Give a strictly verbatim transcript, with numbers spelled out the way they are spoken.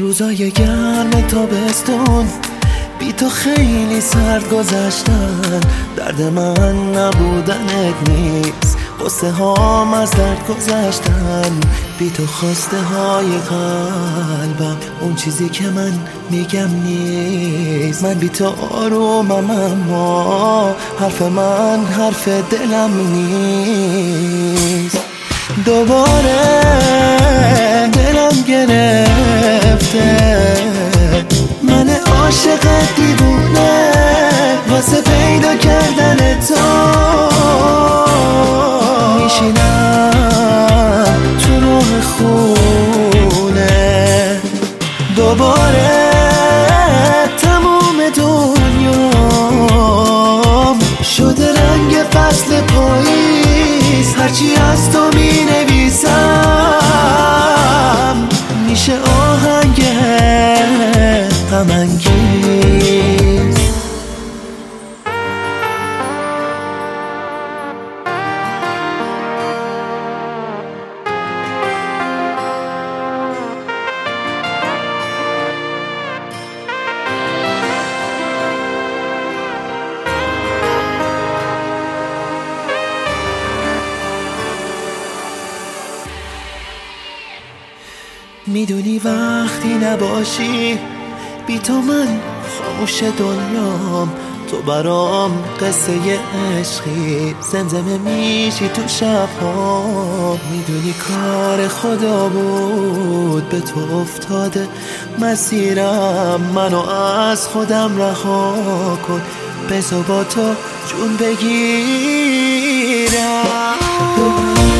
روزای گرم تابستون بی تو خیلی سرد گذشتن. درد من نبودنت نیست، قصه هام از درد گذشتن. بی تو خواسته های قلبم اون چیزی که من میگم نیست. من بی تو آرومم اما حرف من حرف دلم نیست. دوباره دلم گرفته، من عاشق دیوونه واسه پیدا کردن تو. میشینم تو روح خونه، دوباره تموم دنیام شده رنگ فصل پاییز. هرچی از تو می نویسم میشه آهنگ غم انگیز. میدونی وقتی نباشی بی تو من خاموش دنیام. تو برام قصه عشقی، زمزمه میشی تو شبها. میدونی کار خدا بود به تو افتاده مسیرم. منو از خودم رها کن، بذار با تو جون بگیرم.